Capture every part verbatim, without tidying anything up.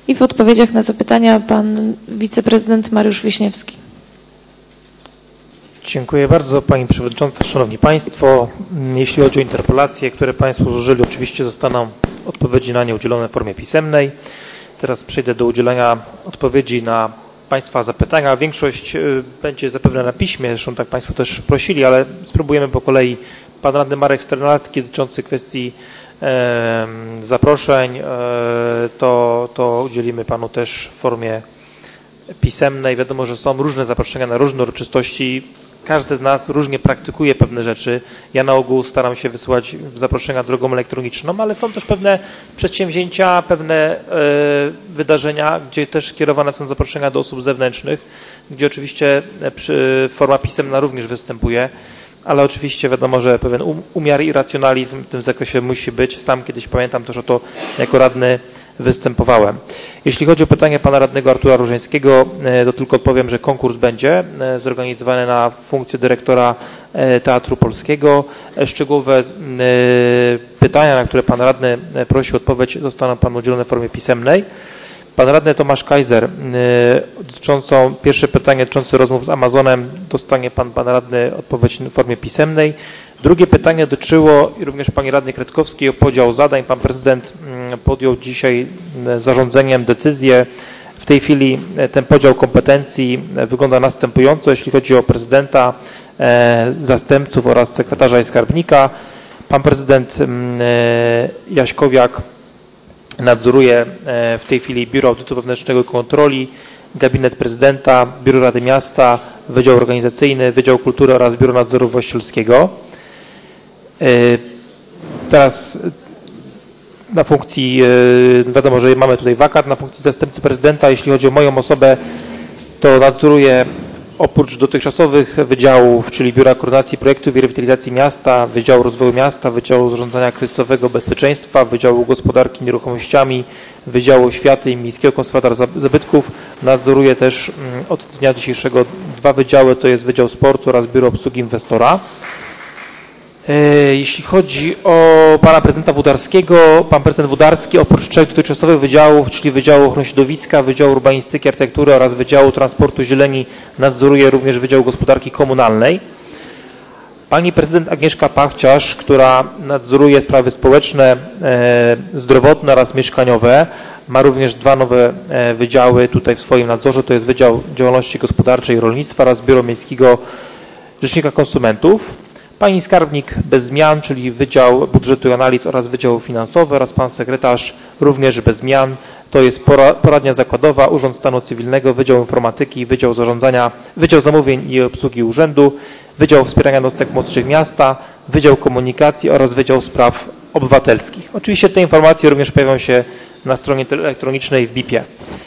I w odpowiedziach na zapytania pan wiceprezydent Mariusz Wiśniewski. Dziękuję bardzo Pani Przewodnicząca, Szanowni Państwo. Jeśli chodzi o interpelacje, które Państwo złożyli, oczywiście zostaną odpowiedzi na nie udzielone w formie pisemnej. Teraz przejdę do udzielenia odpowiedzi na Państwa zapytania. Większość będzie zapewne na piśmie, zresztą tak Państwo też prosili, ale spróbujemy po kolei. Pan radny Marek Sternalski dotyczący kwestii e, zaproszeń, e, to, to udzielimy Panu też w formie pisemnej. Wiadomo, że są różne zaproszenia na różne uroczystości. Każdy z nas różnie praktykuje pewne rzeczy. Ja na ogół staram się wysyłać zaproszenia drogą elektroniczną, ale są też pewne przedsięwzięcia, pewne y, wydarzenia, gdzie też kierowane są zaproszenia do osób zewnętrznych, gdzie oczywiście przy, forma pisemna również występuje, ale oczywiście wiadomo, że pewien umiar i racjonalizm w tym zakresie musi być. Sam kiedyś pamiętam też o to jako radny występowałem. Jeśli chodzi o pytanie pana radnego Artura Różańskiego, to tylko odpowiem, że konkurs będzie zorganizowany na funkcję dyrektora Teatru Polskiego. Szczegółowe pytania, na które pan radny prosił odpowiedź, zostaną panu udzielone w formie pisemnej. Pan radny Tomasz Kaiser, dotyczącą, pierwsze pytanie dotyczące rozmów z Amazonem, dostanie pan, pan radny odpowiedź w formie pisemnej. Drugie pytanie dotyczyło również pani radnej Kretkowskiej o podział zadań. Pan prezydent podjął dzisiaj zarządzeniem decyzję. W tej chwili ten podział kompetencji wygląda następująco, jeśli chodzi o prezydenta, zastępców oraz sekretarza i skarbnika. Pan prezydent Jaśkowiak nadzoruje w tej chwili Biuro Audytu Wewnętrznego i Kontroli, Gabinet Prezydenta, Biuro Rady Miasta, Wydział Organizacyjny, Wydział Kultury oraz Biuro Nadzoru Właścicielskiego. Teraz na funkcji, wiadomo, że mamy tutaj wakat na funkcji zastępcy prezydenta. Jeśli chodzi o moją osobę, to nadzoruję oprócz dotychczasowych wydziałów, czyli Biura Koordynacji Projektów i Rewitalizacji Miasta, Wydziału Rozwoju Miasta, Wydziału Zarządzania Kryzysowego Bezpieczeństwa, Wydziału Gospodarki Nieruchomościami, Wydziału Oświaty i Miejskiego Konserwatora Zabytków. Nadzoruję też od dnia dzisiejszego dwa wydziały, to jest Wydział Sportu oraz Biuro Obsługi Inwestora. Jeśli chodzi o pana prezydenta Wódarskiego, pan prezydent Wódarski oprócz trzech dotychczasowych wydziałów, czyli Wydziału Ochrony Środowiska, Wydziału Urbanistyki, Architektury oraz Wydziału Transportu Zieleni, nadzoruje również Wydział Gospodarki Komunalnej. Pani prezydent Agnieszka Pachciarz, która nadzoruje sprawy społeczne, zdrowotne oraz mieszkaniowe, ma również dwa nowe wydziały tutaj w swoim nadzorze, to jest Wydział Działalności Gospodarczej i Rolnictwa oraz Biuro Miejskiego Rzecznika Konsumentów. Pani skarbnik bez zmian, czyli Wydział Budżetu i Analiz oraz Wydział Finansowy oraz pan sekretarz również bez zmian. To jest poradnia zakładowa, Urząd Stanu Cywilnego, Wydział Informatyki, Wydział Zarządzania, Wydział Zamówień i Obsługi Urzędu, Wydział Wspierania Jednostek Młodszych Miasta, Wydział Komunikacji oraz Wydział Spraw Obywatelskich. Oczywiście te informacje również pojawią się na stronie elektronicznej w B I P-ie.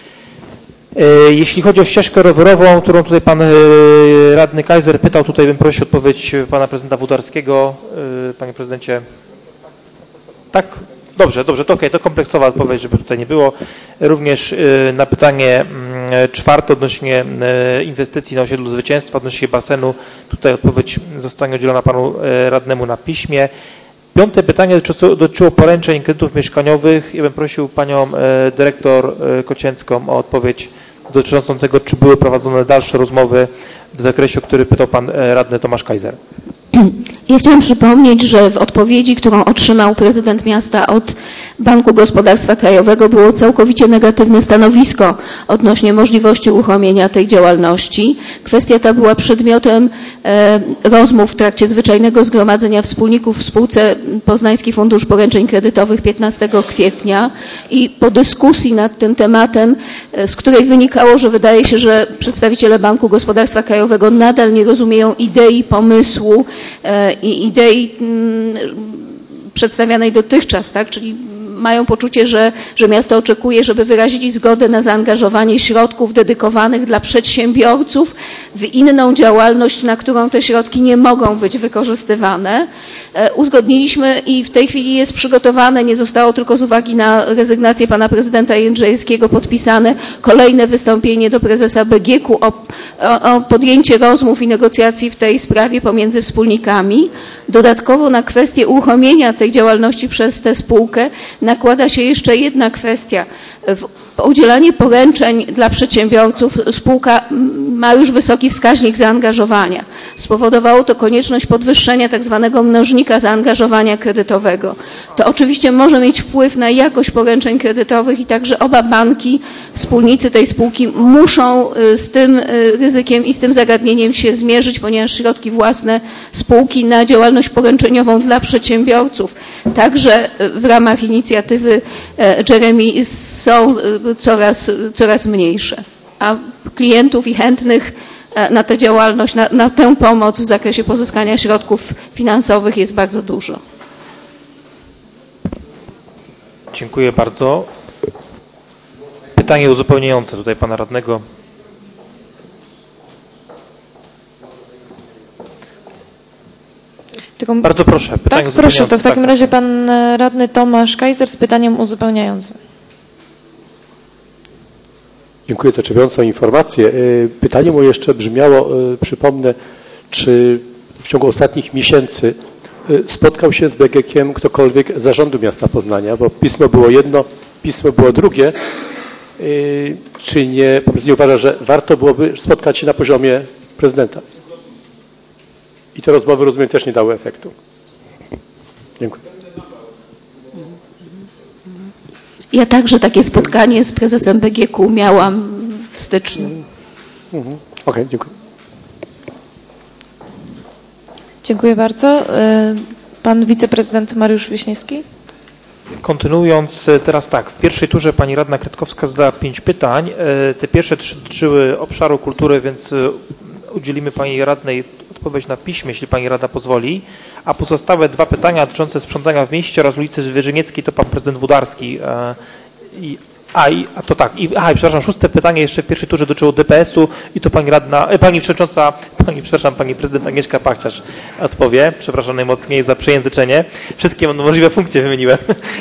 Jeśli chodzi o ścieżkę rowerową, którą tutaj pan radny Kaiser pytał, tutaj bym prosił odpowiedź pana prezydenta Wódarskiego. Panie prezydencie. Tak? Dobrze, dobrze, to okej, to kompleksowa odpowiedź, żeby tutaj nie było. Również na pytanie czwarte odnośnie inwestycji na osiedlu Zwycięstwa, odnośnie basenu, tutaj odpowiedź zostanie udzielona panu radnemu na piśmie. Piąte pytanie dotyczyło, dotyczyło poręczeń kredytów mieszkaniowych. Ja bym prosił panią dyrektor Kocięcką o odpowiedź dotyczącą tego, czy były prowadzone dalsze rozmowy w zakresie, o który pytał pan radny Tomasz Kaiser. Ja chciałam przypomnieć, że w odpowiedzi, którą otrzymał prezydent miasta od Banku Gospodarstwa Krajowego, było całkowicie negatywne stanowisko odnośnie możliwości uruchomienia tej działalności. Kwestia ta była przedmiotem e, rozmów w trakcie zwyczajnego zgromadzenia wspólników w spółce Poznański Fundusz Poręczeń Kredytowych piętnastego kwietnia i po dyskusji nad tym tematem, e, z której wynikało, że wydaje się, że przedstawiciele Banku Gospodarstwa Krajowego nadal nie rozumieją idei, pomysłu e, i idei m, przedstawianej dotychczas, tak, czyli mają poczucie, że, że miasto oczekuje, żeby wyrazili zgodę na zaangażowanie środków dedykowanych dla przedsiębiorców w inną działalność, na którą te środki nie mogą być wykorzystywane. Uzgodniliśmy i w tej chwili jest przygotowane, nie zostało tylko z uwagi na rezygnację pana prezydenta Jędrzejewskiego podpisane kolejne wystąpienie do prezesa B G K-u o, o, o podjęcie rozmów i negocjacji w tej sprawie pomiędzy wspólnikami. Dodatkowo na kwestię uruchomienia tej działalności przez tę spółkę nakłada się jeszcze jedna kwestia. udzielanie poręczeń dla przedsiębiorców spółka ma już wysoki wskaźnik zaangażowania. Spowodowało to konieczność podwyższenia tak zwanego mnożnika zaangażowania kredytowego. To oczywiście może mieć wpływ na jakość poręczeń kredytowych i także oba banki, wspólnicy tej spółki muszą z tym ryzykiem i z tym zagadnieniem się zmierzyć, ponieważ środki własne spółki na działalność poręczeniową dla przedsiębiorców także w ramach inicjatywy Jeremy są coraz, coraz mniejsze, a klientów i chętnych na tę działalność, na, na tę pomoc w zakresie pozyskania środków finansowych jest bardzo dużo. Dziękuję bardzo. Pytanie uzupełniające tutaj pana radnego. Tylko, bardzo proszę. Pytanie tak, proszę, to w takim tak, razie pan radny Tomasz Kaiser z pytaniem uzupełniającym. Dziękuję za zaczepiającą informację. Pytanie moje jeszcze brzmiało, przypomnę, czy w ciągu ostatnich miesięcy spotkał się z B G K-iem ktokolwiek z zarządu miasta Poznania, bo pismo było jedno, pismo było drugie. Czy nie, po prostu nie uważa, że warto byłoby spotkać się na poziomie prezydenta? I te rozmowy, rozumiem, też nie dały efektu. Dziękuję. Ja także takie spotkanie z prezesem B G K miałam w styczniu. Mhm. Okej, okay, dziękuję. Dziękuję bardzo. Pan wiceprezydent Mariusz Wiśniewski. Kontynuując teraz tak, w pierwszej turze pani radna Kretkowska zadała pięć pytań. Te pierwsze trzy dotyczyły obszaru kultury, więc udzielimy pani radnej odpowiedź na piśmie, jeśli pani rada pozwoli, a pozostałe dwa pytania dotyczące sprzątania w mieście oraz ulicy Wierzynieckiej to pan prezydent Włodarski. I, a, i, a to tak, i, aha, przepraszam, szóste pytanie jeszcze w pierwszej turze dotyczyło D P S-u i to pani radna, pani przewodnicząca, pani, przepraszam, pani prezydent Agnieszka Pachciarz odpowie. Przepraszam najmocniej za przejęzyczenie. Wszystkie możliwe funkcje wymieniłem.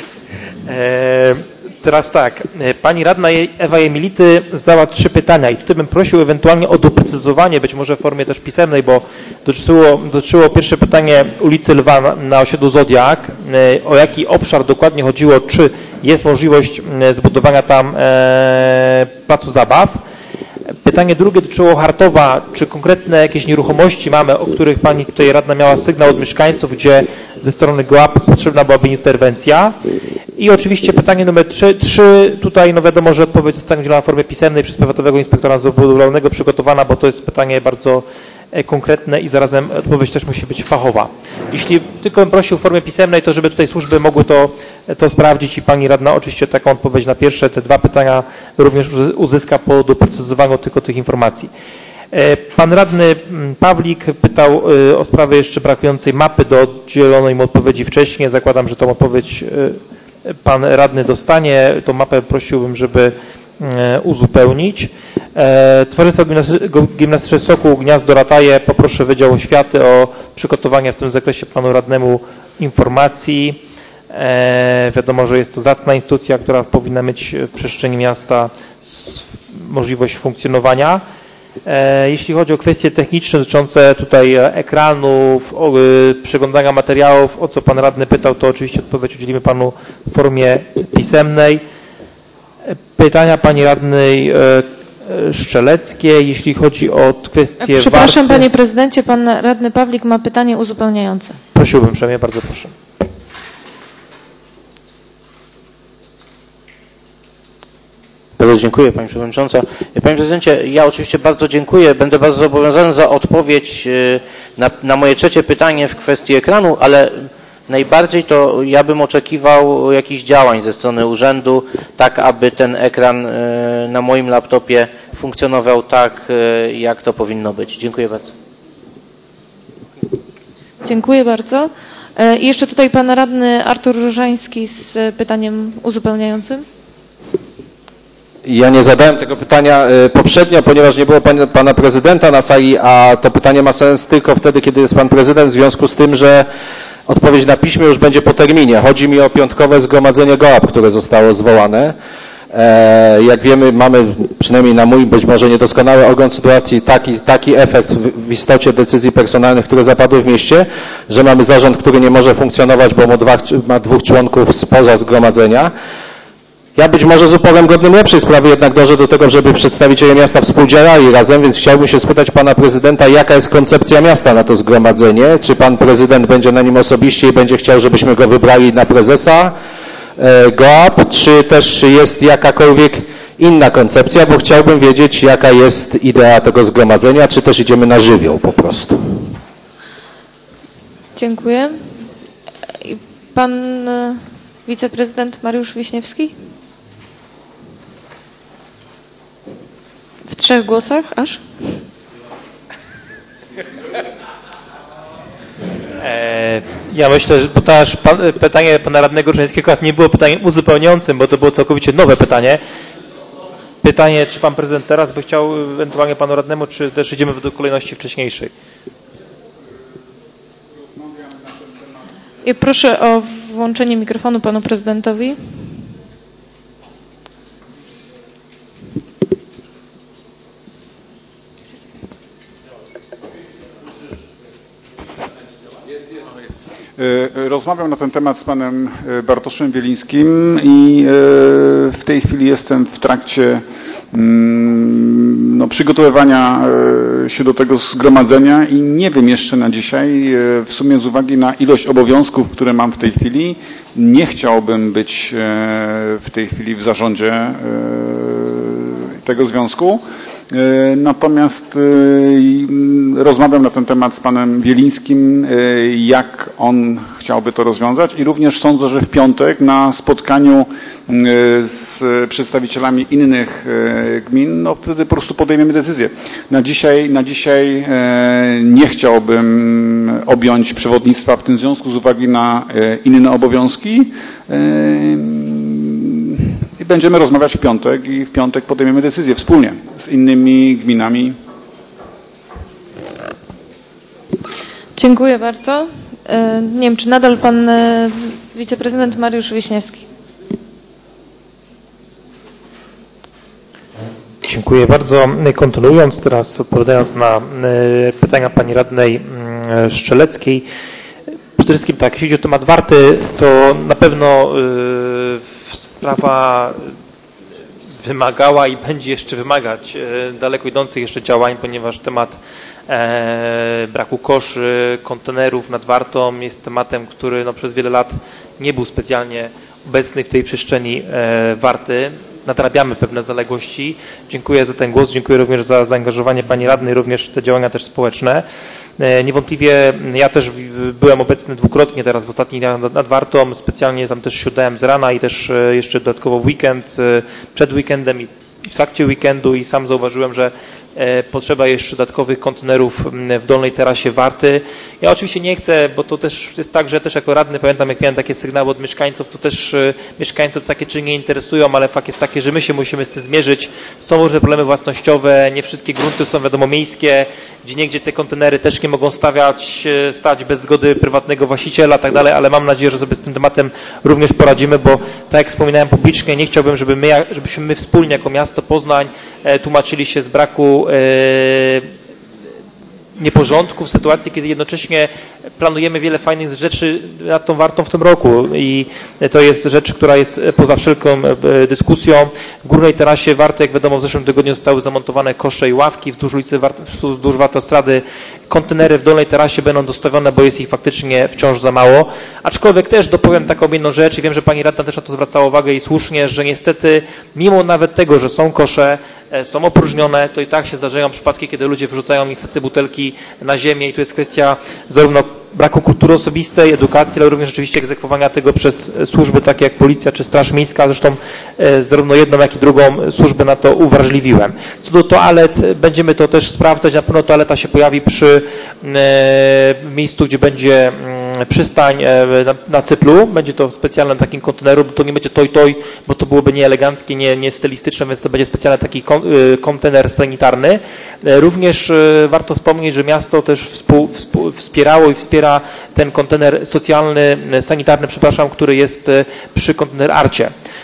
E, teraz tak, pani radna Ewa Jemility zadała trzy pytania i tutaj bym prosił ewentualnie o doprecyzowanie, być może w formie też pisemnej, bo dotyczyło, dotyczyło pierwsze pytanie ulicy Lwa na, na osiedlu Zodiak, e, o jaki obszar dokładnie chodziło, czy jest możliwość zbudowania tam e, placu zabaw. Pytanie drugie dotyczyło Hartowa, czy konkretne jakieś nieruchomości mamy, o których pani tutaj radna miała sygnał od mieszkańców, gdzie ze strony G O A P potrzebna byłaby interwencja. I oczywiście pytanie numer trzy, trzy tutaj no wiadomo, że odpowiedź zostanie udzielona w formie pisemnej przez powiatowego inspektora nadzoru budowlanego przygotowana, bo to jest pytanie bardzo konkretne i zarazem odpowiedź też musi być fachowa. Jeśli tylko bym prosił w formie pisemnej, to żeby tutaj służby mogły to, to sprawdzić i pani radna oczywiście taką odpowiedź na pierwsze te dwa pytania również uzyska po doprecyzowaniu tylko tych informacji. Pan radny Pawlik pytał o sprawę jeszcze brakującej mapy do oddzielonej mu odpowiedzi wcześniej. Zakładam, że tą odpowiedź pan radny dostanie. Tą mapę prosiłbym, żeby uzupełnić. Towarzystwo Gimnastyczne Sokół Gniazdo Rataje, poproszę Wydział Oświaty o przygotowanie w tym zakresie panu radnemu informacji. Wiadomo, że jest to zacna instytucja, która powinna mieć w przestrzeni miasta możliwość funkcjonowania. Jeśli chodzi o kwestie techniczne dotyczące tutaj ekranów, przeglądania materiałów, o co pan radny pytał, to oczywiście odpowiedź udzielimy panu w formie pisemnej. Pytania pani radnej Szczeleckiej, jeśli chodzi o kwestię Przepraszam, warty. panie prezydencie, pan radny Pawlik ma pytanie uzupełniające. Prosiłbym uprzejmie, bardzo proszę. Bardzo dziękuję pani przewodnicząca. Panie prezydencie, ja oczywiście bardzo dziękuję. Będę bardzo zobowiązany za odpowiedź na, na moje trzecie pytanie w kwestii ekranu, ale najbardziej to ja bym oczekiwał jakichś działań ze strony urzędu, tak aby ten ekran na moim laptopie funkcjonował tak, jak to powinno być. Dziękuję bardzo. Dziękuję bardzo. I jeszcze tutaj pan radny Artur Różański z pytaniem uzupełniającym. Ja nie zadałem tego pytania poprzednio, ponieważ nie było pan, pana prezydenta na sali, a to pytanie ma sens tylko wtedy, kiedy jest pan prezydent, w związku z tym, że odpowiedź na piśmie już będzie po terminie. Chodzi mi o piątkowe zgromadzenie G O A P, które zostało zwołane. E, jak wiemy, mamy przynajmniej na mój być może niedoskonały ogląd sytuacji taki, taki efekt w, w istocie decyzji personalnych, które zapadły w mieście, że mamy zarząd, który nie może funkcjonować, bo ma, dwa, ma dwóch członków spoza zgromadzenia. Ja być może z uporem godnym lepszej sprawy jednak dążę do tego, żeby przedstawiciele miasta współdziałali razem, więc chciałbym się spytać pana prezydenta, jaka jest koncepcja miasta na to zgromadzenie? Czy pan prezydent będzie na nim osobiście i będzie chciał, żebyśmy go wybrali na prezesa G O A P, czy też jest jakakolwiek inna koncepcja, bo chciałbym wiedzieć, jaka jest idea tego zgromadzenia, czy też idziemy na żywioł po prostu. Dziękuję. I pan e, wiceprezydent Mariusz Wiśniewski? W trzech głosach aż? Ja myślę, że bo też pan, pytanie pana radnego Różańskiego nie było pytaniem uzupełniającym, bo to było całkowicie nowe pytanie. Pytanie, czy pan prezydent teraz by chciał ewentualnie panu radnemu, czy też idziemy według kolejności wcześniejszej? I proszę o włączenie mikrofonu panu prezydentowi. Rozmawiam na ten temat z panem Bartoszem Wielińskim i w tej chwili jestem w trakcie no, przygotowywania się do tego zgromadzenia i nie wiem jeszcze na dzisiaj, w sumie z uwagi na ilość obowiązków, które mam w tej chwili, nie chciałbym być w tej chwili w zarządzie tego związku. Natomiast rozmawiam na ten temat z panem Wielińskim, jak on chciałby to rozwiązać i również sądzę, że w piątek na spotkaniu z przedstawicielami innych gmin, no wtedy po prostu podejmiemy decyzję. Na dzisiaj, na dzisiaj nie chciałbym objąć przewodnictwa w tym związku z uwagi na inne obowiązki. I będziemy rozmawiać w piątek i w piątek podejmiemy decyzję wspólnie z innymi gminami. Dziękuję bardzo. Nie wiem, czy nadal pan wiceprezydent Mariusz Wiśniewski. Dziękuję bardzo. Kontynuując teraz, odpowiadając na pytania pani radnej Szczeleckiej. Przede wszystkim tak, jeśli chodzi o temat Warty, to na pewno sprawa wymagała i będzie jeszcze wymagać daleko idących jeszcze działań, ponieważ temat braku koszy, kontenerów nad Wartą jest tematem, który no, przez wiele lat nie był specjalnie obecny w tej przestrzeni Warty. Nadrabiamy pewne zaległości. Dziękuję za ten głos, dziękuję również za zaangażowanie pani radnej, również te działania też społeczne. Niewątpliwie ja też byłem obecny dwukrotnie teraz w ostatnich dniach nad Wartą, specjalnie tam też siadałem z rana i też jeszcze dodatkowo w weekend, przed weekendem i w trakcie weekendu i sam zauważyłem, że potrzeba jeszcze dodatkowych kontenerów w dolnej terasie Warty. Ja oczywiście nie chcę, bo to też jest tak, że ja też jako radny pamiętam, jak miałem takie sygnały od mieszkańców, to też mieszkańców takie czyny nie interesują, ale fakt jest taki, że my się musimy z tym zmierzyć. Są różne problemy własnościowe, nie wszystkie grunty są wiadomo miejskie, gdzie niegdzie te kontenery też nie mogą stawiać, stać bez zgody prywatnego właściciela i tak dalej, ale mam nadzieję, że sobie z tym tematem również poradzimy, bo tak jak wspominałem publicznie, nie chciałbym, żeby my, żebyśmy my wspólnie jako miasto Poznań tłumaczyli się z braku nieporządku w sytuacji, kiedy jednocześnie planujemy wiele fajnych rzeczy nad tą Wartą w tym roku i to jest rzecz, która jest poza wszelką dyskusją. W górnej terasie Warty, jak wiadomo, w zeszłym tygodniu zostały zamontowane kosze i ławki wzdłuż ulicy wzdłuż Wartostrady. Kontenery w dolnej terasie będą dostawione, bo jest ich faktycznie wciąż za mało. Aczkolwiek też dopowiem taką jedną rzecz i wiem, że pani radna też na to zwracała uwagę i słusznie, że niestety mimo nawet tego, że są kosze, są opróżnione, to i tak się zdarzają przypadki, kiedy ludzie wyrzucają niestety butelki na ziemię i to jest kwestia zarówno braku kultury osobistej, edukacji, ale również rzeczywiście egzekwowania tego przez służby takie jak policja czy Straż Miejska. Zresztą zarówno jedną, jak i drugą służbę na to uwrażliwiłem. Co do toalet, będziemy to też sprawdzać. Na pewno toaleta się pojawi przy miejscu, gdzie będzie przystań na, na Cyplu. Będzie to w specjalnym takim konteneru, bo to nie będzie toj-toj, bo to byłoby nieeleganckie, nie, nie stylistyczne, więc to będzie specjalny taki kontener sanitarny. Również warto wspomnieć, że miasto też współ, współ, wspierało i wspiera ten kontener socjalny, sanitarny, przepraszam, który jest przy kontener Arcie.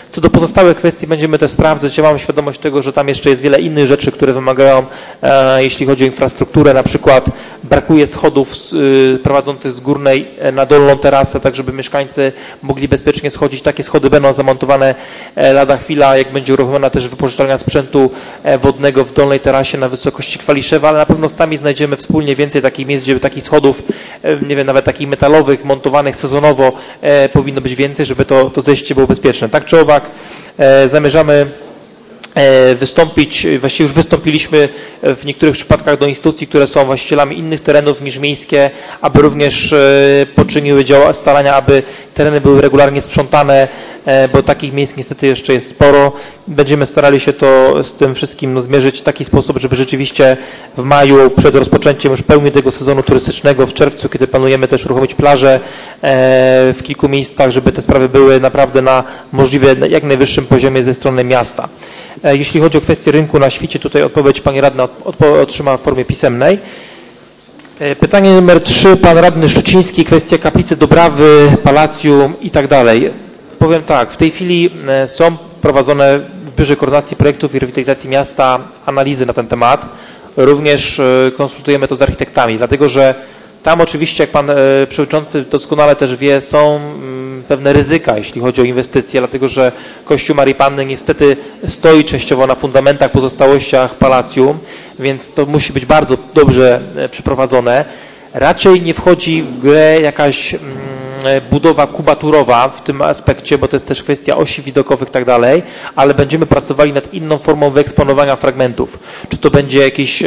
Co do pozostałych kwestii będziemy też sprawdzać. Ja mam świadomość tego, że tam jeszcze jest wiele innych rzeczy, które wymagają, e, jeśli chodzi o infrastrukturę, na przykład brakuje schodów y, prowadzących z górnej na dolną terasę, tak żeby mieszkańcy mogli bezpiecznie schodzić. Takie schody będą zamontowane e, lada chwila, jak będzie uruchomiona też wypożyczalnia sprzętu e, wodnego w dolnej terasie na wysokości Kwaliszewa, ale na pewno sami znajdziemy wspólnie więcej takich miejsc, gdzie takich schodów, e, nie wiem, nawet takich metalowych, montowanych sezonowo e, powinno być więcej, żeby to, to zejście było bezpieczne. Tak czy owak e, zamierzamy wystąpić, właściwie już wystąpiliśmy w niektórych przypadkach do instytucji, które są właścicielami innych terenów niż miejskie, aby również poczyniły działa, starania, aby tereny były regularnie sprzątane, bo takich miejsc niestety jeszcze jest sporo. Będziemy starali się to z tym wszystkim no, zmierzyć w taki sposób, żeby rzeczywiście w maju, przed rozpoczęciem już pełni tego sezonu turystycznego, w czerwcu, kiedy planujemy też uruchomić plaże w kilku miejscach, żeby te sprawy były naprawdę na możliwie jak najwyższym poziomie ze strony miasta. Jeśli chodzi o kwestię rynku na świecie, tutaj odpowiedź pani radna otrzyma w formie pisemnej. Pytanie numer trzy, pan radny Szczuciński, kwestia kaplicy Dobrawy, Palacjum i tak dalej. Powiem tak, w tej chwili są prowadzone w Biurze Koordynacji Projektów i Rewitalizacji Miasta analizy na ten temat. Również konsultujemy to z architektami, dlatego że tam oczywiście, jak pan przewodniczący doskonale też wie, są pewne ryzyka, jeśli chodzi o inwestycje, dlatego że Kościół Marii Panny niestety stoi częściowo na fundamentach, pozostałościach Palacjum, więc to musi być bardzo dobrze przeprowadzone. Raczej nie wchodzi w grę jakaś budowa kubaturowa w tym aspekcie, bo to jest też kwestia osi widokowych i tak dalej, ale będziemy pracowali nad inną formą wyeksponowania fragmentów. Czy to będzie jakiś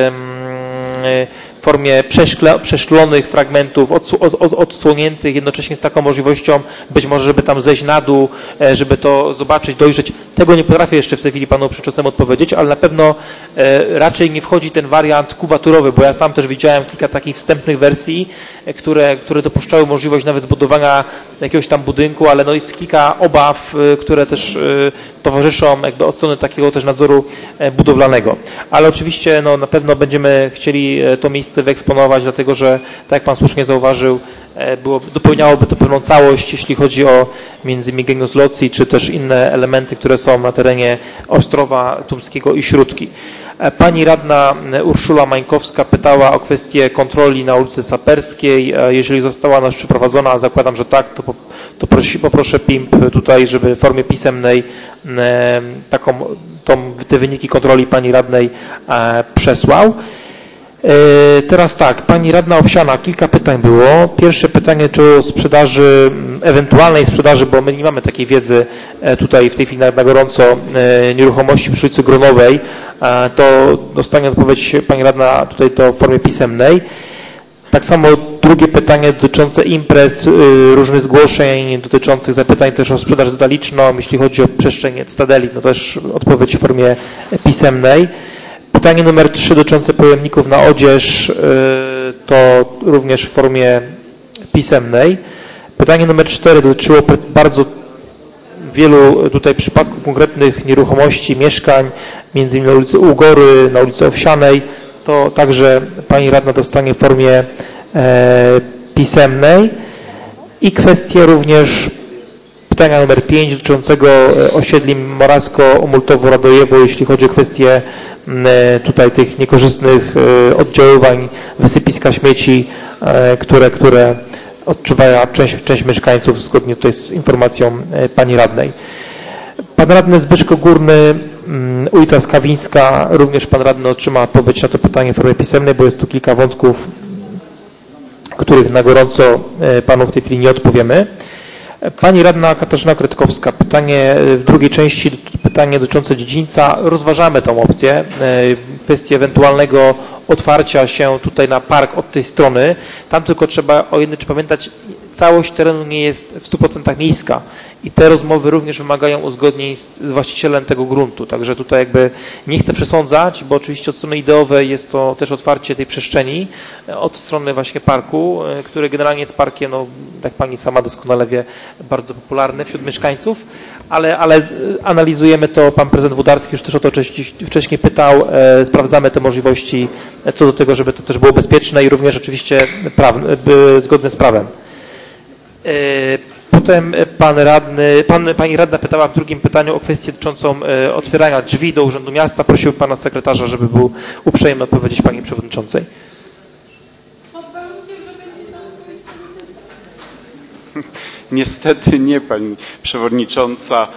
w formie przeszkle, przeszklonych fragmentów, odsł, od, od, odsłoniętych, jednocześnie z taką możliwością być może, żeby tam zejść na dół, żeby to zobaczyć, dojrzeć. Tego nie potrafię jeszcze w tej chwili panu przewodniczącemu odpowiedzieć, ale na pewno e, raczej nie wchodzi ten wariant kubaturowy, bo ja sam też widziałem kilka takich wstępnych wersji, które, które dopuszczały możliwość nawet zbudowania jakiegoś tam budynku, ale no jest kilka obaw, e, które też e, towarzyszą jakby od strony takiego też nadzoru e, budowlanego. Ale oczywiście no, na pewno będziemy chcieli to miejsce wyeksponować, dlatego że, tak jak pan słusznie zauważył, było, dopełniałoby to pewną całość, jeśli chodzi o między innymi Genius Loci, czy też inne elementy, które są na terenie Ostrowa Tumskiego i Śródki. Pani radna Urszula Mańkowska pytała o kwestię kontroli na ulicy Saperskiej. Jeżeli została ona już przeprowadzona, a zakładam, że tak, to, to prosi, poproszę P I M P tutaj, żeby w formie pisemnej taką, tą, te wyniki kontroli pani radnej przesłał. Teraz tak, pani radna Owsiana, kilka pytań było. Pierwsze pytanie, czy o sprzedaży, ewentualnej sprzedaży, bo my nie mamy takiej wiedzy tutaj w tej chwili na, na gorąco, nieruchomości przy ulicy Gronowej, to dostanie odpowiedź pani radna tutaj to w formie pisemnej. Tak samo drugie pytanie dotyczące imprez, różnych zgłoszeń, dotyczących zapytań też o sprzedaż detaliczną, jeśli chodzi o przestrzeń Stadeli, no też odpowiedź w formie pisemnej. Pytanie numer trzy dotyczące pojemników na odzież, to również w formie pisemnej. Pytanie numer cztery dotyczyło bardzo wielu tutaj przypadków konkretnych nieruchomości, mieszkań, między innymi na ulicy Ugory, na ulicy Owsianej. To także pani radna dostanie w formie pisemnej. I kwestie również pytania numer pięć dotyczącego osiedli Morawsko-Omultowo-Radojewo, jeśli chodzi o kwestie tutaj tych niekorzystnych oddziaływań, wysypiska śmieci, które, które odczuwa część, część mieszkańców zgodnie tutaj z informacją pani radnej. Pan radny Zbyszko Górny, ulica Skawińska, również pan radny otrzyma odpowiedź na to pytanie w formie pisemnej, bo jest tu kilka wątków, których na gorąco panu w tej chwili nie odpowiemy. Pani radna Katarzyna Kretkowska, pytanie w drugiej części, pytanie dotyczące dziedzińca. Rozważamy tą opcję, kwestię ewentualnego otwarcia się tutaj na park od tej strony. Tam tylko trzeba o jednym pamiętać, całość terenu nie jest w stu procentach miejska i te rozmowy również wymagają uzgodnień z, z właścicielem tego gruntu. Także tutaj jakby nie chcę przesądzać, bo oczywiście od strony ideowej jest to też otwarcie tej przestrzeni, od strony właśnie parku, który generalnie jest parkiem, no, jak pani sama doskonale wie, bardzo popularny wśród mieszkańców, ale, ale analizujemy to, pan prezydent Włodarski już też o to wcześniej pytał, e, sprawdzamy te możliwości co do tego, żeby to też było bezpieczne i również oczywiście prawne, zgodne z prawem. Potem pan radny, pan, pani radna pytała w drugim pytaniu o kwestię dotyczącą e, otwierania drzwi do Urzędu Miasta. Prosił pana sekretarza, żeby był uprzejmy odpowiedzieć pani przewodniczącej. Niestety nie, pani przewodnicząca.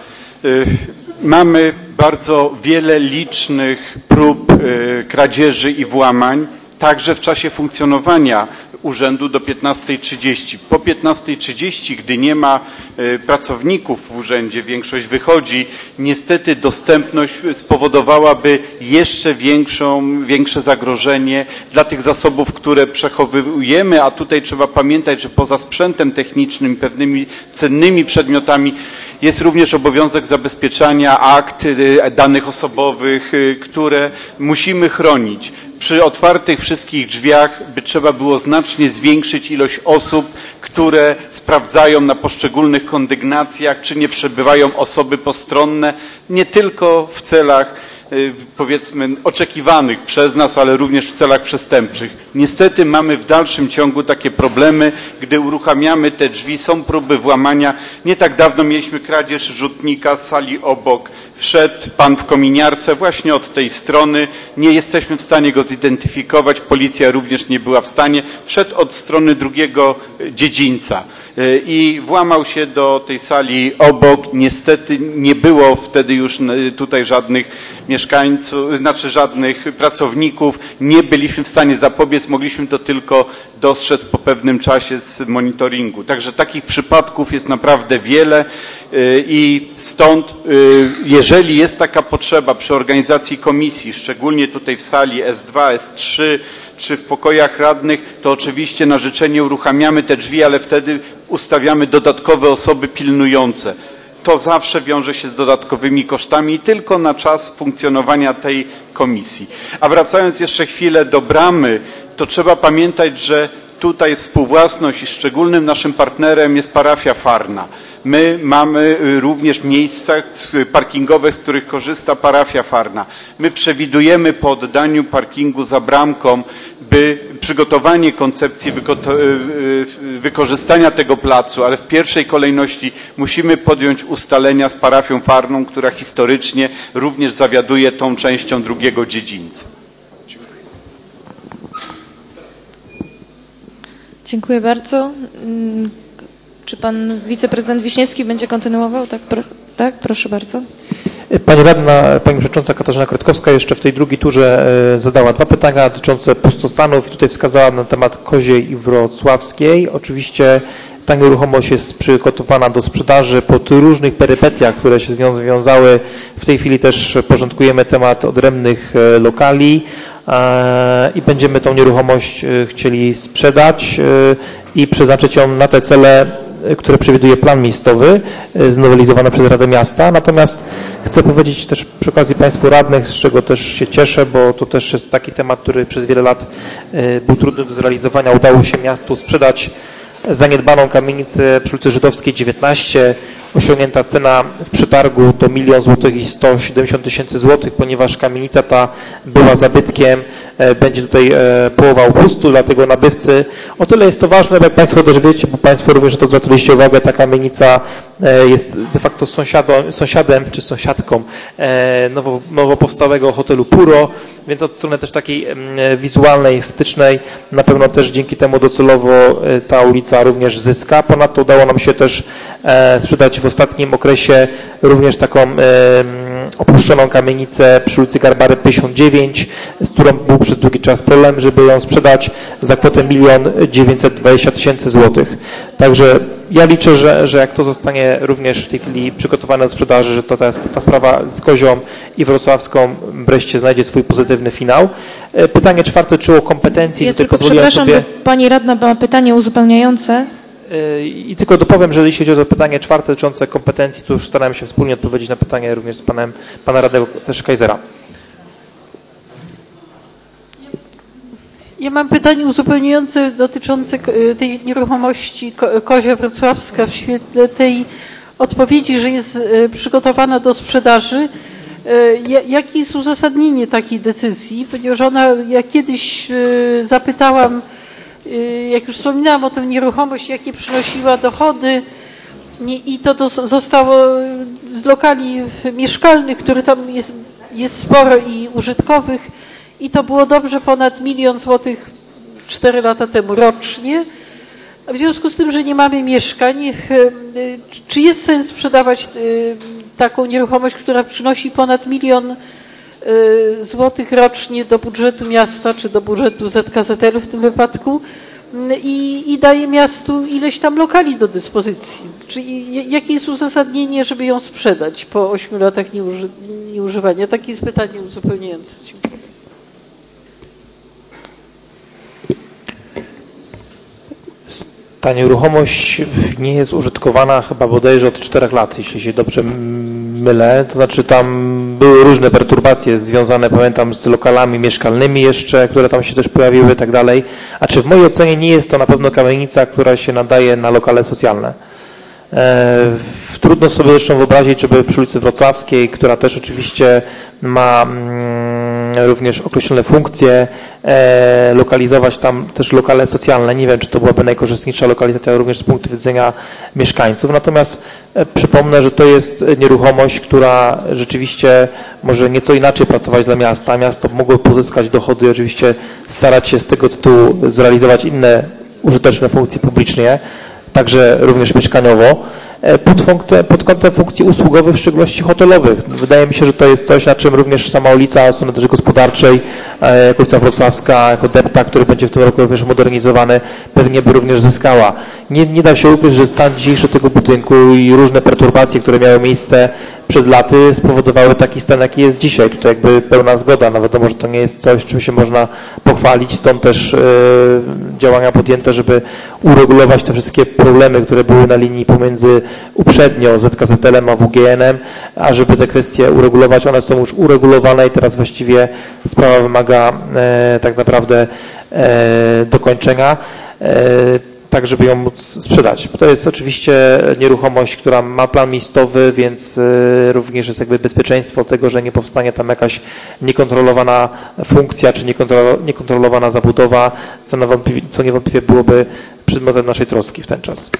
Mamy bardzo wiele licznych prób kradzieży i włamań, także w czasie funkcjonowania urzędu do piętnastej trzydzieści. Po piętnastej trzydzieści, gdy nie ma pracowników w urzędzie, większość wychodzi, niestety dostępność spowodowałaby jeszcze większą, większe zagrożenie dla tych zasobów, które przechowujemy, a tutaj trzeba pamiętać, że poza sprzętem technicznym, pewnymi cennymi przedmiotami jest również obowiązek zabezpieczania akt, danych osobowych, które musimy chronić. Przy otwartych wszystkich drzwiach by trzeba było znacznie zwiększyć ilość osób, które sprawdzają na poszczególnych kondygnacjach, czy nie przebywają osoby postronne, nie tylko w celach powiedzmy oczekiwanych przez nas, ale również w celach przestępczych. Niestety mamy w dalszym ciągu takie problemy, gdy uruchamiamy te drzwi, są próby włamania. Nie tak dawno mieliśmy kradzież rzutnika z sali obok. Wszedł pan w kominiarce właśnie od tej strony, nie jesteśmy w stanie go zidentyfikować, policja również nie była w stanie. Wszedł od strony drugiego dziedzińca i włamał się do tej sali obok. Niestety nie było wtedy już tutaj żadnych mieszkańców, znaczy żadnych pracowników. Nie byliśmy w stanie zapobiec, mogliśmy to tylko dostrzec po pewnym czasie z monitoringu. Także takich przypadków jest naprawdę wiele i stąd, jeżeli jest taka potrzeba przy organizacji komisji, szczególnie tutaj w sali S dwa, S trzy, czy w pokojach radnych, to oczywiście na życzenie uruchamiamy te drzwi, ale wtedy ustawiamy dodatkowe osoby pilnujące. To zawsze wiąże się z dodatkowymi kosztami tylko na czas funkcjonowania tej komisji. A wracając jeszcze chwilę do bramy, to trzeba pamiętać, że tutaj współwłasność i szczególnym naszym partnerem jest parafia Farna. My mamy również miejsca parkingowe, z których korzysta parafia Farna. My przewidujemy po oddaniu parkingu za bramką, by przygotowanie koncepcji wykorzystania tego placu, ale w pierwszej kolejności musimy podjąć ustalenia z parafią Farną, która historycznie również zawiaduje tą częścią drugiego dziedzińca. Dziękuję bardzo. Czy pan wiceprezydent Wiśniewski będzie kontynuował? Tak, pro, tak? Proszę bardzo. Pani radna, pani przewodnicząca Katarzyna Kretkowska jeszcze w tej drugiej turze zadała dwa pytania dotyczące pustostanów i tutaj wskazała na temat Koziej i Wrocławskiej. Oczywiście ta nieruchomość jest przygotowana do sprzedaży po tych różnych perypetiach, które się z nią związały. W tej chwili też porządkujemy temat odrębnych lokali i będziemy tą nieruchomość chcieli sprzedać i przeznaczyć ją na te cele, które przewiduje plan miejscowy znowelizowany przez Radę Miasta. Natomiast chcę powiedzieć też przy okazji Państwu radnych, z czego też się cieszę, bo to też jest taki temat, który przez wiele lat był trudny do zrealizowania. Udało się miastu sprzedać zaniedbaną kamienicę przy ulicy Żydowskiej dziewiętnaście. Osiągnięta cena w przetargu to milion złotych i sto siedemdziesiąt tysięcy złotych, ponieważ kamienica ta była zabytkiem, będzie tutaj połowa upustu, dlatego nabywcy. O tyle jest to ważne, jak Państwo też wiecie, bo Państwo również na to zwracaliście uwagę, ta kamienica jest de facto sąsiadem, sąsiadem czy sąsiadką nowo, nowo powstałego hotelu Puro, więc od strony też takiej wizualnej, estetycznej na pewno też dzięki temu docelowo ta ulica również zyska. Ponadto udało nam się też sprzedać w ostatnim okresie również taką opuszczoną kamienicę przy ulicy Garbary pięćdziesiąt dziewięć, z którą był przez długi czas problem, żeby ją sprzedać za kwotę milion dziewięćset dwadzieścia tysięcy złotych. Także ja liczę, że, że jak to zostanie również w tej chwili przygotowane do sprzedaży, że to ta, ta sprawa z Kozią i Wrocławską wreszcie znajdzie swój pozytywny finał. Pytanie czwarte, czy o kompetencji. Ja tylko przepraszam, sobie... bo pani radna ma pytanie uzupełniające. I tylko dopowiem, że jeśli chodzi o to pytanie czwarte dotyczące kompetencji, to już starałem się wspólnie odpowiedzieć na pytanie również z panem, pana radnego też Kajzera. Ja mam pytanie uzupełniające dotyczące tej nieruchomości Kozia Wrocławska w świetle tej odpowiedzi, że jest przygotowana do sprzedaży. Jakie jest uzasadnienie takiej decyzji? Ponieważ ona, ja kiedyś zapytałam, jak już wspominałam o tę nieruchomość, jakie przynosiła dochody, nie, i to dos, zostało z lokali mieszkalnych, które tam jest, jest sporo i użytkowych i to było dobrze ponad milion złotych cztery lata temu rocznie. W związku z tym, że nie mamy mieszkań, czy jest sens sprzedawać taką nieruchomość, która przynosi ponad milion złotych rocznie do budżetu miasta, czy do budżetu Z K Z L w tym wypadku i, i daje miastu ileś tam lokali do dyspozycji? Czyli jakie jest uzasadnienie, żeby ją sprzedać po ośmiu latach nieuży, nieużywania? Takie jest pytanie uzupełniające. Dziękuję. Ta nieruchomość nie jest użytkowana chyba bodajże od czterech lat, jeśli się dobrze mylę. To znaczy tam były różne perturbacje związane, pamiętam, z lokalami mieszkalnymi jeszcze, które tam się też pojawiły i tak dalej. A czy w mojej ocenie nie jest to na pewno kamienica, która się nadaje na lokale socjalne? E, trudno sobie zresztą wyobrazić, żeby przy ulicy Wrocławskiej, która też oczywiście ma mm, również określone funkcje, e, lokalizować tam też lokale socjalne. Nie wiem, czy to byłaby najkorzystniejsza lokalizacja również z punktu widzenia mieszkańców. Natomiast e, przypomnę, że to jest nieruchomość, która rzeczywiście może nieco inaczej pracować dla miasta. Miasto mogło pozyskać dochody i oczywiście starać się z tego tytułu zrealizować inne użyteczne funkcje publicznie, także również mieszkaniowo, pod, funkty, pod kątem funkcji usługowych, w szczególności hotelowych. Wydaje mi się, że to jest coś, na czym również sama ulica od strony też gospodarczej, jak ulica Wrocławska, jako deptak, który będzie w tym roku również modernizowany, pewnie by również zyskała. Nie, nie da się ukryć, że stan dzisiejszy tego budynku i różne perturbacje, które miały miejsce przed laty, spowodowały taki stan, jaki jest dzisiaj. Tutaj jakby pełna zgoda, no wiadomo, że to nie jest coś, czym się można pochwalić. Stąd też e, działania podjęte, żeby uregulować te wszystkie problemy, które były na linii pomiędzy uprzednio Z K Z L-em a W G N-em, a żeby te kwestie uregulować. One są już uregulowane i teraz właściwie sprawa wymaga e, tak naprawdę e, dokończenia. E, tak żeby ją móc sprzedać. To jest oczywiście nieruchomość, która ma plan miejscowy, więc również jest jakby bezpieczeństwo tego, że nie powstanie tam jakaś niekontrolowana funkcja, czy niekontrolowana zabudowa, co niewątpliwie, co niewątpliwie byłoby przedmiotem naszej troski w ten czas.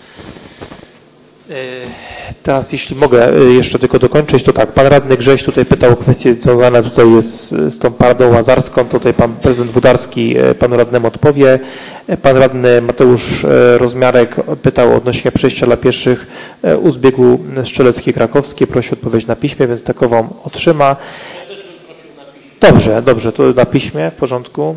Teraz, jeśli mogę jeszcze tylko dokończyć, to tak, pan radny Grześ tutaj pytał o kwestie związane tutaj jest z tą paradą łazarską, tutaj pan prezydent Wódarski panu radnemu odpowie. Pan radny Mateusz Rozmiarek pytał odnośnie przejścia dla pieszych u zbiegu Strzeleckie-Krakowskie, prosi o odpowiedź na piśmie, więc takową otrzyma. Dobrze, dobrze, to na piśmie, w porządku.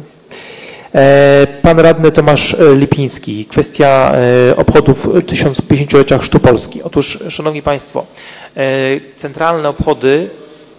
Pan radny Tomasz Lipiński, kwestia obchodów tysiącpięćdziesięciolecia Chrztu Polski. Otóż, szanowni państwo, centralne obchody,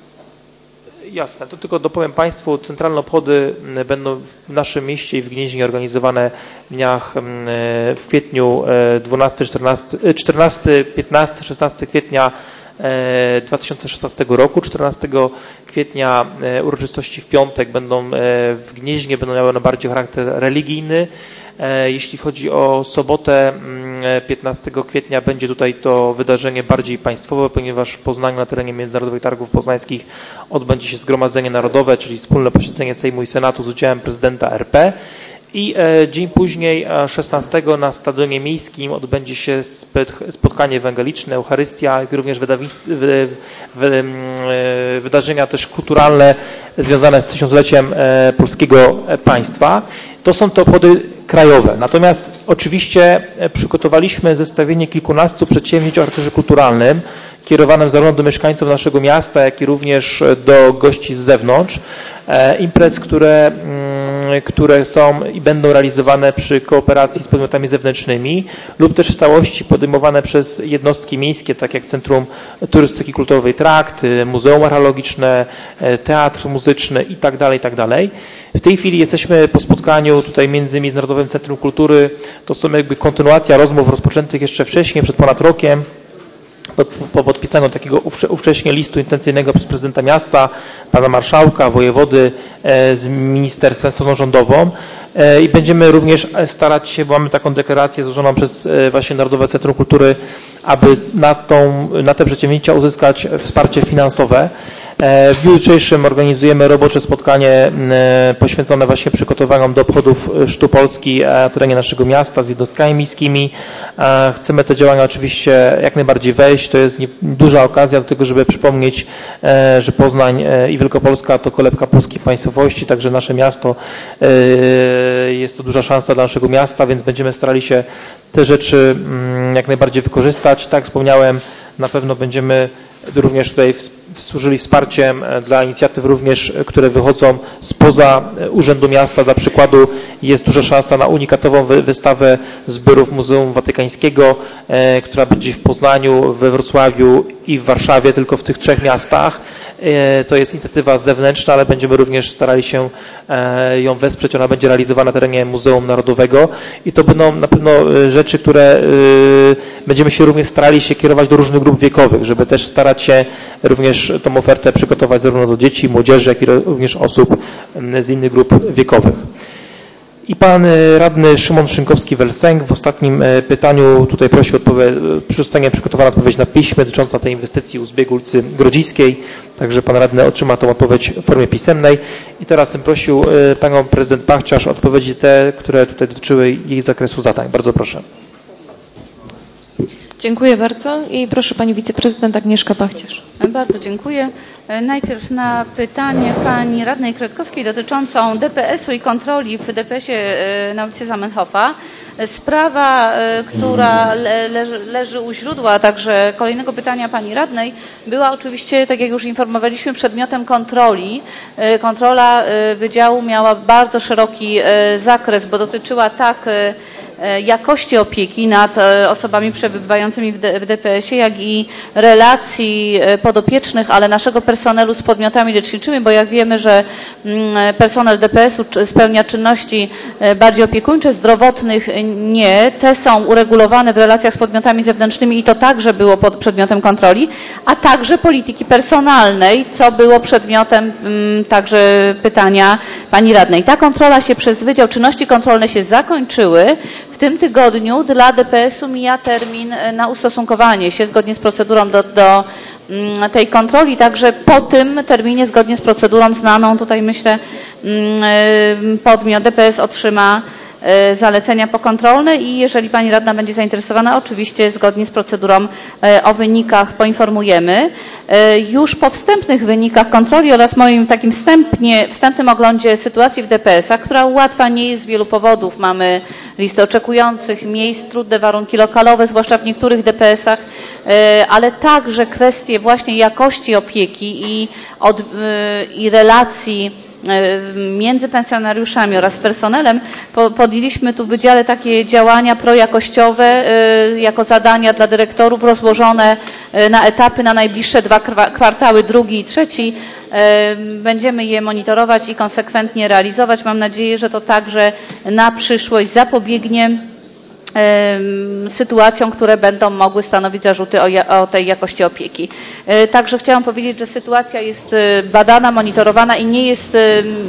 jasne, to tylko dopowiem państwu, centralne obchody będą w naszym mieście i w Gnieźnie organizowane w dniach w kwietniu dwunastego, czternastego, piętnastego, szesnastego kwietnia dwa tysiące szesnastego roku. czternastego kwietnia uroczystości w piątek będą w Gnieźnie, będą miały one bardziej charakter religijny. Jeśli chodzi o sobotę piętnastego kwietnia będzie tutaj to wydarzenie bardziej państwowe, ponieważ w Poznaniu na terenie Międzynarodowych Targów Poznańskich odbędzie się Zgromadzenie Narodowe, czyli wspólne posiedzenie Sejmu i Senatu z udziałem prezydenta R P. I e, dzień później, szesnastego na Stadionie Miejskim odbędzie się spotkanie ewangeliczne, Eucharystia, jak również wydawi, wy, wy, wy, wydarzenia też kulturalne związane z tysiącleciem e, polskiego państwa. To są te obchody krajowe. Natomiast oczywiście przygotowaliśmy zestawienie kilkunastu przedsięwzięć o charakterze kulturalnym, kierowanym zarówno do mieszkańców naszego miasta, jak i również do gości z zewnątrz. E, imprez, które, mm, które są i będą realizowane przy kooperacji z podmiotami zewnętrznymi lub też w całości podejmowane przez jednostki miejskie, tak jak Centrum Turystyki Kulturowej Trakt, Muzeum Archeologiczne, Teatr Muzyczny i tak dalej, i tak dalej. W tej chwili jesteśmy po spotkaniu tutaj między Międzynarodowym Centrum Kultury. To są jakby kontynuacja rozmów rozpoczętych jeszcze wcześniej, przed ponad rokiem, po podpisaniu takiego ówcześnie listu intencyjnego przez prezydenta miasta, pana marszałka, wojewody z ministerstwem, stroną rządową i będziemy również starać się, bo mamy taką deklarację złożoną przez właśnie Narodowe Centrum Kultury, aby na, tą, na te przedsięwzięcia uzyskać wsparcie finansowe. W dniu jutrzejszym organizujemy robocze spotkanie poświęcone właśnie przygotowaniom do obchodów Chrztu Polski w terenie naszego miasta z jednostkami miejskimi. Chcemy te działania oczywiście jak najbardziej wejść. To jest duża okazja do tego, żeby przypomnieć, że Poznań i Wielkopolska to kolebka polskiej państwowości, także nasze miasto, jest to duża szansa dla naszego miasta, więc będziemy starali się te rzeczy jak najbardziej wykorzystać. Tak jak wspomniałem, na pewno będziemy również tutaj służyli wsparciem dla inicjatyw również, które wychodzą spoza Urzędu Miasta. Dla przykładu jest duża szansa na unikatową wystawę zbiorów Muzeum Watykańskiego, która będzie w Poznaniu, we Wrocławiu i w Warszawie, tylko w tych trzech miastach. To jest inicjatywa zewnętrzna, ale będziemy również starali się ją wesprzeć. Ona będzie realizowana na terenie Muzeum Narodowego i to będą na pewno rzeczy, które będziemy się również starali się kierować do różnych grup wiekowych, żeby też starać się również tą ofertę przygotować zarówno do dzieci, młodzieży, jak i również osób z innych grup wiekowych. I pan radny Szymon Szynkowski-Welsenk w ostatnim pytaniu tutaj prosił o przedstawienie przygotowaną odpowiedź na piśmie dotycząca tej inwestycji u zbiegu ulicy Grodziskiej. Także pan radny otrzyma tą odpowiedź w formie pisemnej. I teraz bym prosił panią prezydent Pachciarz o odpowiedzi te, które tutaj dotyczyły jej zakresu zadań. Bardzo proszę. Dziękuję bardzo i proszę pani wiceprezydent Agnieszka Pachciarz. Bardzo dziękuję. Najpierw na pytanie pani radnej Kretkowskiej dotyczącą D P S u i kontroli w D P S ie na ulicy Zamenhofa. Sprawa, która leży, leży u źródła, a także kolejnego pytania pani radnej, była oczywiście, tak jak już informowaliśmy, przedmiotem kontroli. Kontrola wydziału miała bardzo szeroki zakres, bo dotyczyła tak jakości opieki nad osobami przebywającymi w D P S ie, jak i relacji podopiecznych, ale naszego personelu z podmiotami leczniczymi, bo jak wiemy, że personel D P S u spełnia czynności bardziej opiekuńcze, zdrowotnych nie. Te są uregulowane w relacjach z podmiotami zewnętrznymi i to także było pod przedmiotem kontroli, a także polityki personalnej, co było przedmiotem także pytania pani radnej. Ta kontrola się przez Wydział, czynności kontrolne się zakończyły. W tym tygodniu dla D P S u mija termin na ustosunkowanie się zgodnie z procedurą do, do tej kontroli, także po tym terminie zgodnie z procedurą znaną, tutaj myślę, podmiot D P S otrzyma zalecenia pokontrolne i jeżeli pani radna będzie zainteresowana, oczywiście zgodnie z procedurą o wynikach poinformujemy. Już po wstępnych wynikach kontroli oraz moim takim wstępnie, wstępnym oglądzie sytuacji w D P S ach, która łatwa nie jest z wielu powodów. Mamy listę oczekujących, miejsc, trudne warunki lokalowe, zwłaszcza w niektórych D P S ach, ale także kwestie właśnie jakości opieki i, od, i relacji między pensjonariuszami oraz personelem. Podjęliśmy tu w wydziale takie działania projakościowe jako zadania dla dyrektorów rozłożone na etapy na najbliższe dwa kwartały, drugi i trzeci. Będziemy je monitorować i konsekwentnie realizować. Mam nadzieję, że to także na przyszłość zapobiegnie sytuacjom, które będą mogły stanowić zarzuty o, ja, o tej jakości opieki. Także chciałam powiedzieć, że sytuacja jest badana, monitorowana i nie jest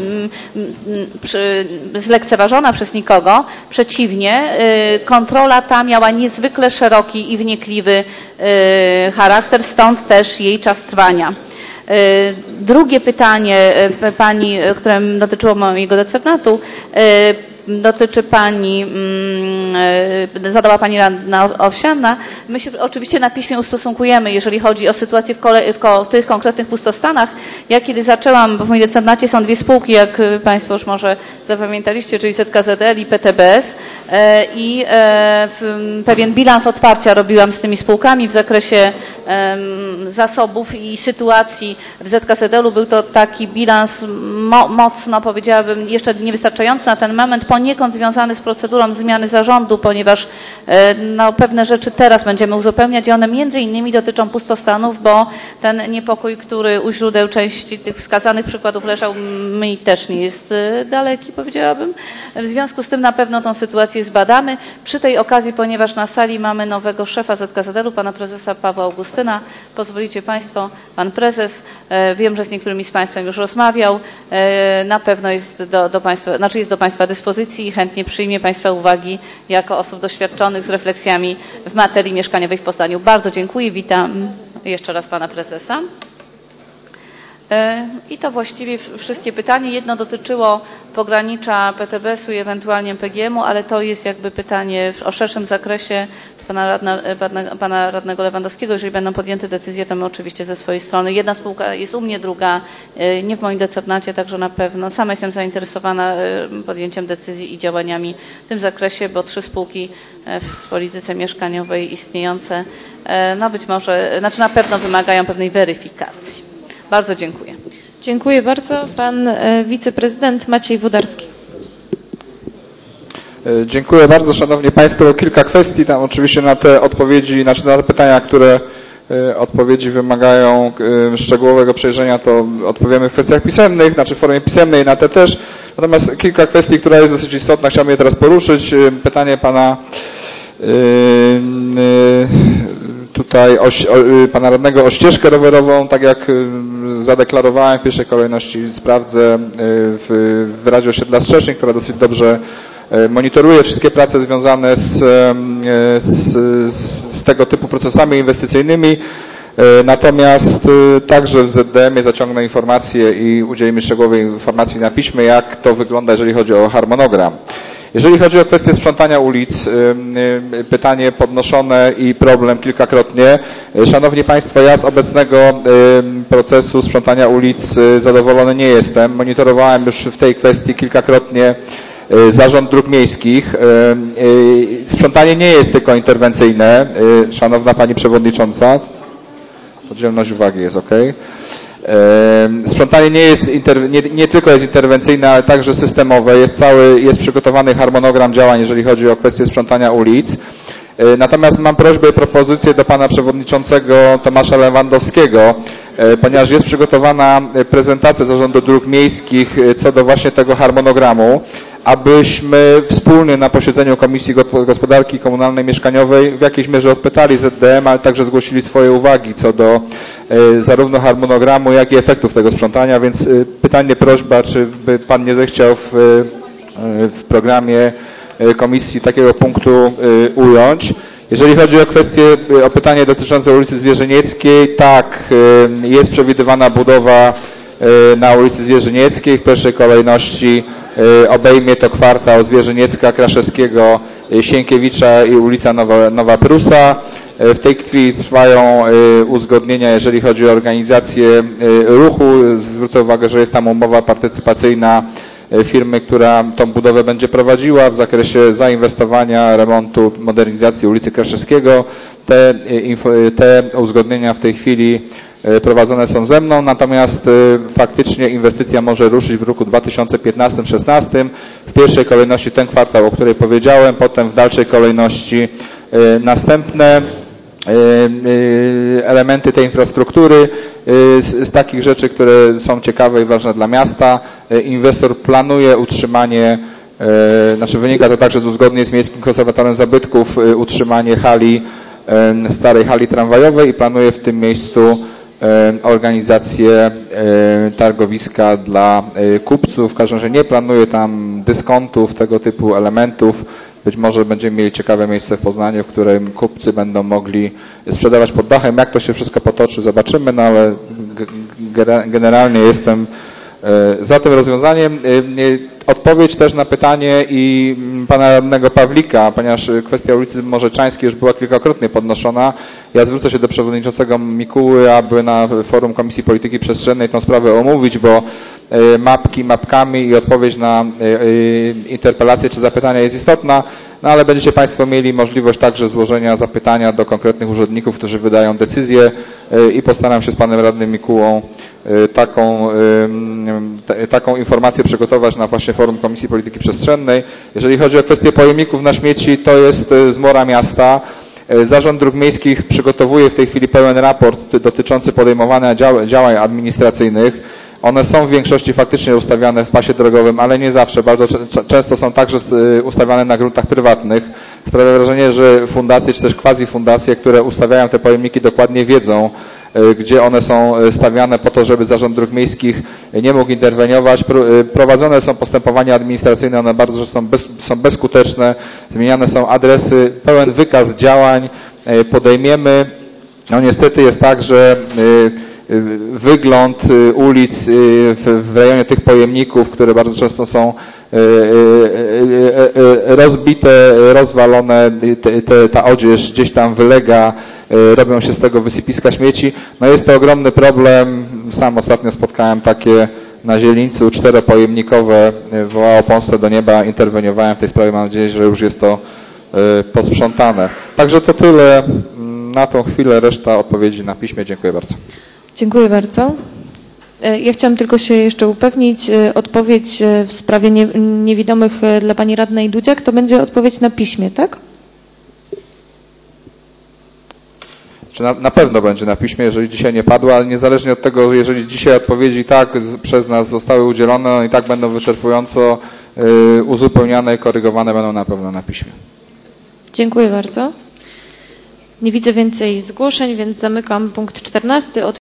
zlekceważona przez nikogo. Przeciwnie, kontrola ta miała niezwykle szeroki i wnikliwy charakter, stąd też jej czas trwania. Drugie pytanie pani, które dotyczyło mojego decernatu, dotyczy pani, zadała pani radna Owsianna. My się oczywiście na piśmie ustosunkujemy, jeżeli chodzi o sytuację w, kole, w, ko, w tych konkretnych pustostanach. Ja kiedy zaczęłam, bo w moim decernacie są dwie spółki, jak państwo już może zapamiętaliście, czyli Z K Z L i P T B S i pewien bilans otwarcia robiłam z tymi spółkami w zakresie zasobów i sytuacji w Z K Z L u. Był to taki bilans mo, mocno, powiedziałabym, jeszcze niewystarczający na ten moment, poniekąd związany z procedurą zmiany zarządu, ponieważ no, pewne rzeczy teraz będziemy uzupełniać i one między innymi dotyczą pustostanów, bo ten niepokój, który u źródeł części tych wskazanych przykładów leżał, mi też nie jest daleki, powiedziałabym. W związku z tym na pewno tą sytuację zbadamy. Przy tej okazji, ponieważ na sali mamy nowego szefa Z K Z L u, pana prezesa Pawła Augustyna, pozwolicie państwo, pan prezes, wiem, że z niektórymi z państwem już rozmawiał, na pewno jest do, do państwa, znaczy jest do państwa dyspozycji i chętnie przyjmie państwa uwagi jako osób doświadczonych z refleksjami w materii mieszkaniowej w Poznaniu. Bardzo dziękuję, witam jeszcze raz pana prezesa. I to właściwie wszystkie pytania. Jedno dotyczyło pogranicza P T B S u i ewentualnie P G M u, ale to jest jakby pytanie o szerszym zakresie pana, radna, pana radnego Lewandowskiego. Jeżeli będą podjęte decyzje, to my oczywiście ze swojej strony. Jedna spółka jest u mnie, druga nie w moim decernacie, także na pewno sama jestem zainteresowana podjęciem decyzji i działaniami w tym zakresie, bo trzy spółki w polityce mieszkaniowej istniejące, no być może, znaczy na pewno wymagają pewnej weryfikacji. Bardzo dziękuję. Dziękuję bardzo. Pan wiceprezydent Maciej Wodarski. Dziękuję bardzo, Szanowni Państwo. Kilka kwestii tam oczywiście na te odpowiedzi, znaczy na te pytania, które odpowiedzi wymagają szczegółowego przejrzenia, to odpowiemy w kwestiach pisemnych, znaczy w formie pisemnej, na te też. Natomiast kilka kwestii, która jest dosyć istotna, chciałbym je teraz poruszyć. Pytanie pana tutaj o, o, pana radnego o ścieżkę rowerową, tak jak zadeklarowałem, w pierwszej kolejności sprawdzę w, w Radzie Osiedla Strzeszyn, która dosyć dobrze monitoruje wszystkie prace związane z, z, z tego typu procesami inwestycyjnymi. Natomiast także w Z D M ie zaciągnę informacje i udzielimy szczegółowej informacji na piśmie, jak to wygląda, jeżeli chodzi o harmonogram. Jeżeli chodzi o kwestię sprzątania ulic, pytanie podnoszone i problem kilkakrotnie. Szanowni Państwo, ja z obecnego procesu sprzątania ulic zadowolony nie jestem. Monitorowałem już w tej kwestii kilkakrotnie Zarząd Dróg Miejskich. Sprzątanie nie jest tylko interwencyjne. Szanowna Pani Przewodnicząca, oddzielność uwagi jest ok. Sprzątanie nie, jest, nie, nie tylko jest interwencyjne, ale także systemowe. Jest cały, jest przygotowany harmonogram działań, jeżeli chodzi o kwestię sprzątania ulic. Natomiast mam prośbę i propozycję do Pana Przewodniczącego Tomasza Lewandowskiego, ponieważ jest przygotowana prezentacja Zarządu Dróg Miejskich co do właśnie tego harmonogramu, abyśmy wspólnie na posiedzeniu Komisji Gospodarki Komunalnej i Mieszkaniowej w jakiejś mierze odpytali Z D M, ale także zgłosili swoje uwagi co do zarówno harmonogramu, jak i efektów tego sprzątania, więc pytanie, prośba, czy by Pan nie zechciał w, w programie Komisji takiego punktu ująć. Jeżeli chodzi o kwestię, o pytanie dotyczące ulicy Zwierzynieckiej, tak, jest przewidywana budowa na ulicy Zwierzynieckiej. W pierwszej kolejności obejmie to kwartał Zwierzyniecka, Kraszewskiego, Sienkiewicza i ulica Nowa, Nowa Prusa. W tej chwili trwają uzgodnienia, jeżeli chodzi o organizację ruchu. Zwrócę uwagę, że jest tam umowa partycypacyjna firmy, która tą budowę będzie prowadziła w zakresie zainwestowania, remontu, modernizacji ulicy Kraszewskiego. Te, te uzgodnienia w tej chwili prowadzone są ze mną, natomiast faktycznie inwestycja może ruszyć w roku dwa tysiące piętnastym do dwa tysiące szesnastym. W pierwszej kolejności ten kwartał, o której powiedziałem, potem w dalszej kolejności następne elementy tej infrastruktury. Z, z takich rzeczy, które są ciekawe i ważne dla miasta, inwestor planuje utrzymanie, znaczy wynika to także z uzgodnień z Miejskim Konserwatorem Zabytków, utrzymanie hali, starej hali tramwajowej i planuje w tym miejscu organizację targowiska dla kupców. W każdym razie nie planuje tam dyskontów, tego typu elementów. Być może będziemy mieli ciekawe miejsce w Poznaniu, w którym kupcy będą mogli sprzedawać pod dachem. Jak to się wszystko potoczy, zobaczymy, no ale generalnie jestem za tym rozwiązaniem. Odpowiedź też na pytanie i pana radnego Pawlika, ponieważ kwestia ulicy Morzeczańskiej już była kilkakrotnie podnoszona. Ja zwrócę się do przewodniczącego Mikuły, aby na forum Komisji Polityki Przestrzennej tę sprawę omówić, bo mapki mapkami i odpowiedź na interpelacje czy zapytania jest istotna, no ale będziecie Państwo mieli możliwość także złożenia zapytania do konkretnych urzędników, którzy wydają decyzje i postaram się z panem radnym Mikułą taką, taką informację przygotować na właśnie forum Komisji Polityki Przestrzennej. Jeżeli chodzi o kwestię pojemników na śmieci, to jest zmora miasta. Zarząd Dróg Miejskich przygotowuje w tej chwili pełen raport dotyczący podejmowania działań administracyjnych. One są w większości faktycznie ustawiane w pasie drogowym, ale nie zawsze. Bardzo często są także ustawiane na gruntach prywatnych. Sprawia wrażenie, że fundacje czy też quasi-fundacje, które ustawiają te pojemniki, dokładnie wiedzą, gdzie one są stawiane po to, żeby Zarząd Dróg Miejskich nie mógł interweniować. Prowadzone są postępowania administracyjne, one bardzo są, bez, są bezskuteczne, zmieniane są adresy, pełen wykaz działań podejmiemy. No niestety jest tak, że wygląd ulic w, w rejonie tych pojemników, które bardzo często są rozbite, rozwalone, te, te, ta odzież gdzieś tam wylega, robią się z tego wysypiska śmieci. No jest to ogromny problem. Sam ostatnio spotkałem takie na Zielińcu, czteropojemnikowe, wołało pomstę do nieba, interweniowałem w tej sprawie, mam nadzieję, że już jest to posprzątane. Także to tyle na tą chwilę, reszta odpowiedzi na piśmie. Dziękuję bardzo. Dziękuję bardzo. Ja chciałam tylko się jeszcze upewnić, odpowiedź w sprawie nie, niewidomych dla pani radnej Dudziak to będzie odpowiedź na piśmie, tak? Na, na pewno będzie na piśmie, jeżeli dzisiaj nie padła, ale niezależnie od tego, jeżeli dzisiaj odpowiedzi tak z, przez nas zostały udzielone, no i tak będą wyczerpująco y, uzupełniane i korygowane będą na pewno na piśmie. Dziękuję bardzo. Nie widzę więcej zgłoszeń, więc zamykam punkt czternasty.